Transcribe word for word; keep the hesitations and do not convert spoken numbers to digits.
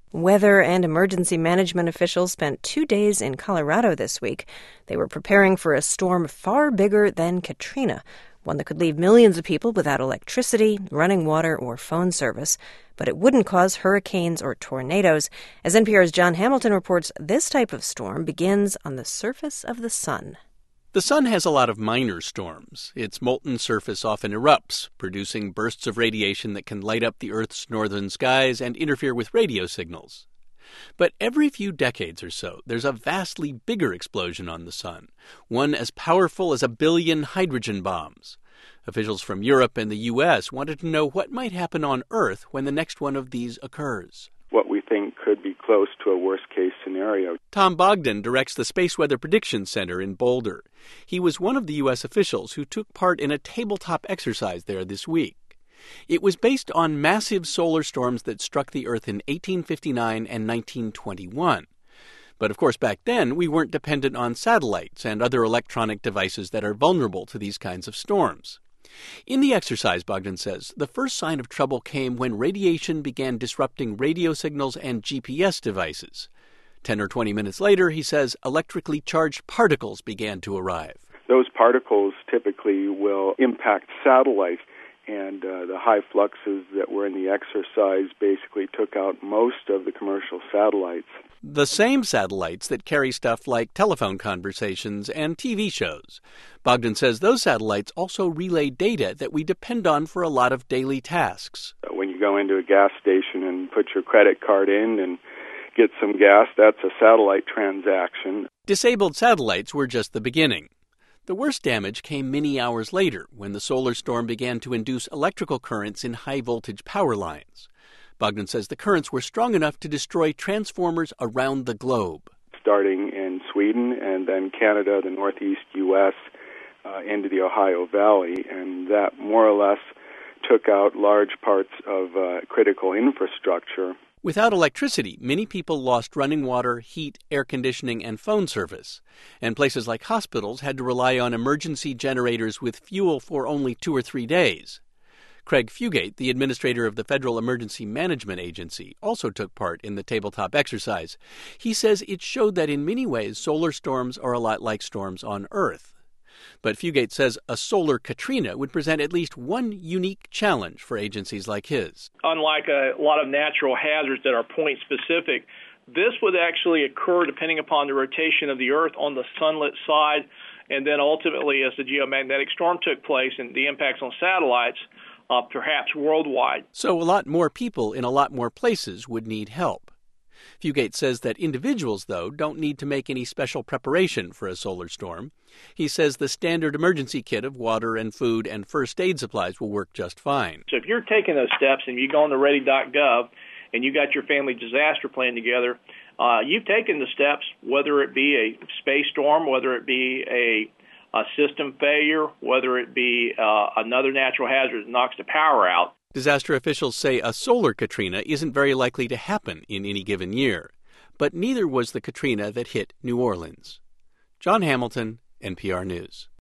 Weather and emergency management officials spent two days in Colorado this week. They were preparing for a storm far bigger than Katrina, one that could leave millions of people without electricity, running water, or phone service. But it wouldn't cause hurricanes or tornadoes. As N P R's John Hamilton reports, this type of storm begins on the surface of the sun. The sun has a lot of minor storms. Its molten surface often erupts, producing bursts of radiation that can light up the Earth's northern skies and interfere with radio signals. But every few decades or so, there's a vastly bigger explosion on the sun, one as powerful as a billion hydrogen bombs. Officials from Europe and the U S wanted to know what might happen on Earth when the next one of these occurs. What we think could be close to a worst-case scenario. Tom Bogdan directs the Space Weather Prediction Center in Boulder. He was one of the U S officials who took part in a tabletop exercise there this week. It was based on massive solar storms that struck the Earth in eighteen fifty-nine and nineteen twenty-one. But of course, back then, we weren't dependent on satellites and other electronic devices that are vulnerable to these kinds of storms. In the exercise, Bogdan says, the first sign of trouble came when radiation began disrupting radio signals and G P S devices. Ten or twenty minutes later, he says, electrically charged particles began to arrive. Those particles typically will impact satellites, and uh, the high fluxes that were in the exercise basically took out most of the commercial satellites. The same satellites that carry stuff like telephone conversations and T V shows. Bogdan says those satellites also relay data that we depend on for a lot of daily tasks. When you go into a gas station and put your credit card in and get some gas, that's a satellite transaction. Disabled satellites were just the beginning. The worst damage came many hours later when the solar storm began to induce electrical currents in high-voltage power lines. Bogdan says the currents were strong enough to destroy transformers around the globe. Starting in Sweden and then Canada, the northeast U S, uh, into the Ohio Valley, and that more or less took out large parts of uh, critical infrastructure. Without electricity, many people lost running water, heat, air conditioning, and phone service. And places like hospitals had to rely on emergency generators with fuel for only two or three days. Craig Fugate, the administrator of the Federal Emergency Management Agency, also took part in the tabletop exercise. He says it showed that in many ways solar storms are a lot like storms on Earth. But Fugate says a solar Katrina would present at least one unique challenge for agencies like his. Unlike a lot of natural hazards that are point-specific, this would actually occur depending upon the rotation of the Earth on the sunlit side, and then ultimately as the geomagnetic storm took place and the impacts on satellites, Uh, perhaps worldwide. So a lot more people in a lot more places would need help. Fugate says that individuals, though, don't need to make any special preparation for a solar storm. He says the standard emergency kit of water and food and first aid supplies will work just fine. So if you're taking those steps and you go on to ready dot gov and you got your family disaster plan together, uh, you've taken the steps, whether it be a space storm, whether it be a a system failure, whether it be uh, another natural hazard that knocks the power out. Disaster officials say a solar Katrina isn't very likely to happen in any given year, but neither was the Katrina that hit New Orleans. John Hamilton, N P R News.